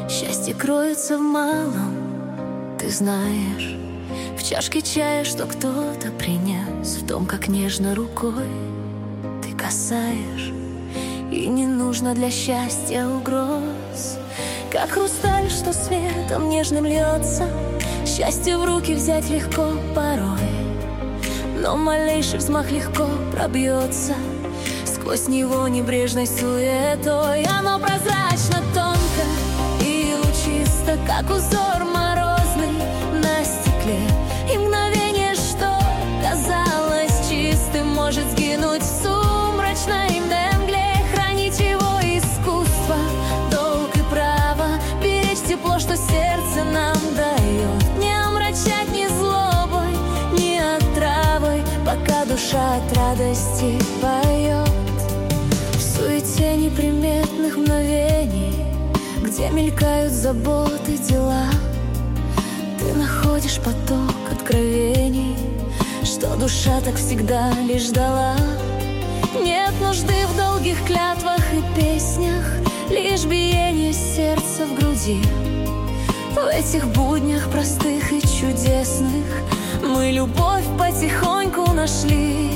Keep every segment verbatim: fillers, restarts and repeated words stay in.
Счастье кроется в малом, ты знаешь, в чашке чая, что кто-то принес, в том, как нежно рукой ты касаешь. И не нужно для счастья угроз, как хрусталь, что светом нежным льется. Счастье в руки взять легко порой, но малейший взмах легко пробьется сквозь него небрежной суетой. Оно прозрачно, тонко и лучисто, как узор морозный на стекле. И мгновение, что казалось чистым, может сгинуть в сумрачной мгле. Хранить его искусство, долг и право, беречь тепло, что сердце нам дает. Не омрачать ни злобой, ни отравой, пока душа от радости поет. В суете неприметных мгновений, где мелькают заботы, дела, ты находишь поток откровений, что душа так всегда лишь ждала. Нет нужды в долгих клятвах и песнях, лишь биение сердца в груди. В этих буднях простых и чудесных мы любовь потихоньку нашли.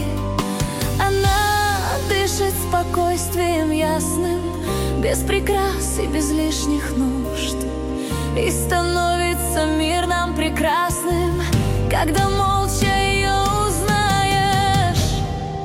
Она дышит спокойствием ясным, без прикрас и без лишних нужд. И становится мир нам прекрасным, когда молча ее узнаешь.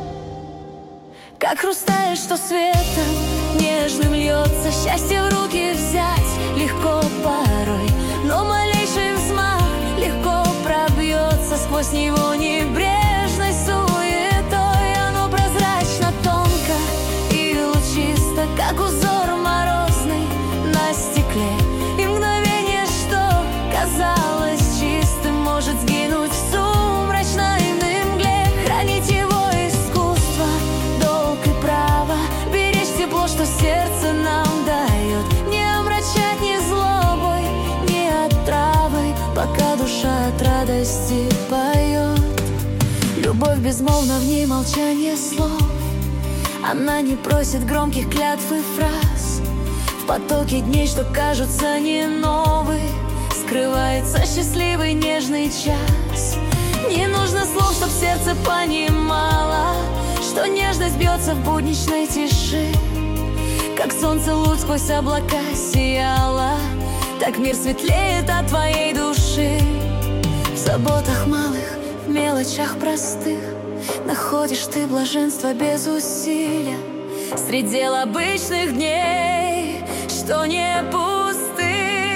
Как хрусталь, что светом нежным льется. Счастье в руки взять легко порой, но малейший взмах легко пробьется сквозь него небрежной суетой. Оно прозрачно, тонко и лучисто, как узор морозный на стекле. И мгновение, что казалось чистым, может сгинуть в сумрачной мгле. Хранить его искусство, долг и право, беречь тепло, что сердце нам дает. Не омрачать ни злобой, ни отравой, пока душа от радости поет. Любовь безмолвна, в ней молчание слов. Она не просит громких клятв и фраз. В потоке дней, что кажутся не новые, скрывается счастливый нежный час. Не нужно слов, чтоб сердце понимало, что нежность бьется в будничной тиши. Как солнце луч сквозь облака сияло, так мир светлеет от твоей души. В заботах малых, в мелочах простых находишь ты блаженство без усилия. Средь дел обычных дней, что не пусты.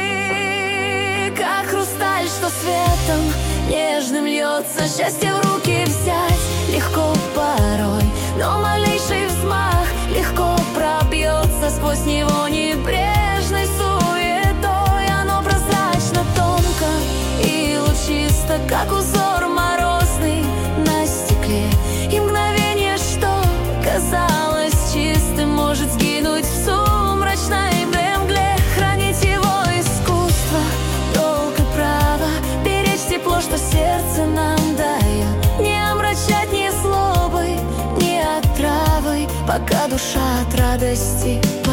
Как хрусталь, что светом нежным льется. Счастье в руки взять легко порой, но малейший взмах легко пробьется сквозь него небрежной суетой. Оно прозрачно, тонко и лучисто, как узор морозный на стекле. И мгновение, что казалось чистым, может сгинуть в сумрачной мгле. Хранить его искусство, долг и право, беречь тепло, что сердце нам дает. Не омрачать ни злобой, ни отравой, пока душа от радости